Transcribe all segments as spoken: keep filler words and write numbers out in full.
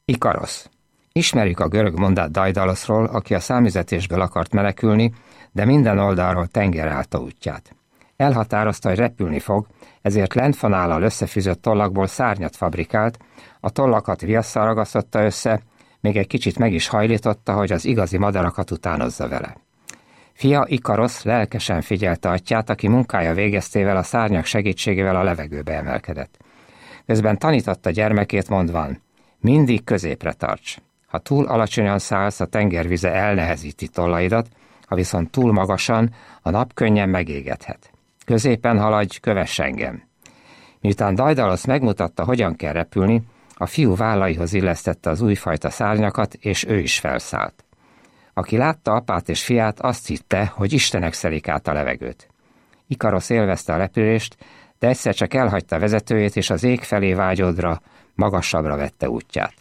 Ikarosz. Ismerjük a görög mondát Daidaloszról, aki a számüzetésből akart menekülni, de minden oldalról tenger állta útját. Elhatározta, hogy repülni fog, ezért lentfanállal összefűzött tollakból szárnyat fabrikált, a tollakat viasszal ragasztotta össze, még egy kicsit meg is hajlította, hogy az igazi madarakat utánozza vele. Fia Ikarosz lelkesen figyelte atyját, aki munkája végeztével a szárnyak segítségével a levegőbe emelkedett. Közben tanította gyermekét mondván, mindig középre tarts. Ha túl alacsonyan szállsz, a tengervize elnehezíti tollaidat, ha viszont túl magasan, a nap könnyen megégethet. Középen haladj, kövess engem. Miután Daidalosz megmutatta, hogyan kell repülni, a fiú vállaihoz illesztette az újfajta szárnyakat, és ő is felszállt. Aki látta apát és fiát, azt hitte, hogy istenek szelik át a levegőt. Ikarosz élvezte a repülést, de egyszer csak elhagyta a vezetőjét, és az ég felé vágyódra, magasabbra vette útját.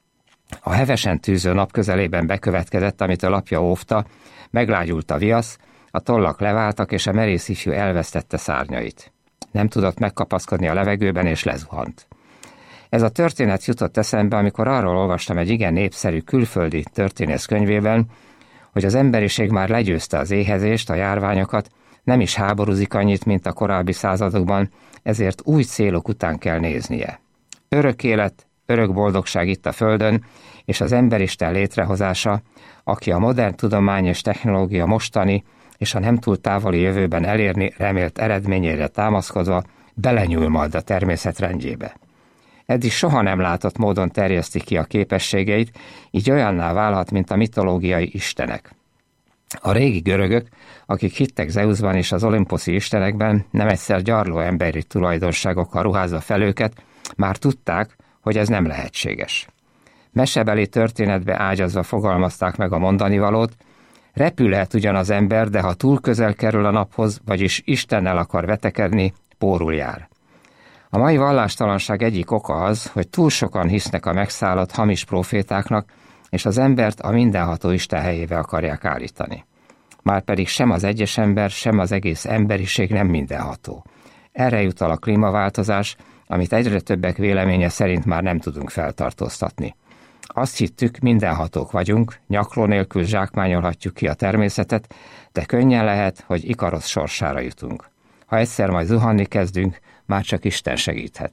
A hevesen tűző nap közelében bekövetkezett, amit a apja óvta, meglágyult a viasz, a tollak leváltak, és a merész ifjú elvesztette szárnyait. Nem tudott megkapaszkodni a levegőben, és lezuhant. Ez a történet jutott eszembe, amikor arról olvastam egy igen népszerű külföldi történész könyvében, hogy az emberiség már legyőzte az éhezést, a járványokat, nem is háborúzik annyit, mint a korábbi századokban, ezért új célok után kell néznie. Örök élet, örök boldogság itt a földön, és az emberisten létrehozása, aki a modern tudomány és technológia mostani és a nem túl távoli jövőben elérni remélt eredményére támaszkodva belenyúl majd a természet rendjébe. Eddig soha nem látott módon terjeszti ki a képességeit, így olyanná válhat, mint a mitológiai istenek. A régi görögök, akik hittek Zeuszban és az olimposzi istenekben, nem egyszer gyarló emberi tulajdonságokkal ruházva fel őket, már tudták, hogy ez nem lehetséges. Mesebeli történetbe ágyazva fogalmazták meg a mondanivalót, repülhet ugyan az ember, de ha túl közel kerül a naphoz, vagyis Istennel akar vetekedni, pórul jár. A mai vallástalanság egyik oka az, hogy túl sokan hisznek a megszállott hamis profétáknak, és az embert a mindenható Isten helyébe akarják állítani. Márpedig sem az egyes ember, sem az egész emberiség nem mindenható. Erre jutal a klímaváltozás, amit egyre többek véleménye szerint már nem tudunk feltartóztatni. Azt hittük, mindenhatók vagyunk, nyakló nélkül zsákmányolhatjuk ki a természetet, de könnyen lehet, hogy Ikarosz sorsára jutunk. Ha egyszer majd zuhanni kezdünk, már csak Isten segíthet.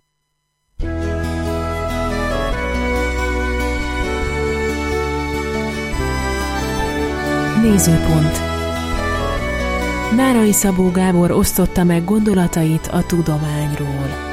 Nézőpont. Nárai Szabó Gábor osztotta meg gondolatait a tudományról.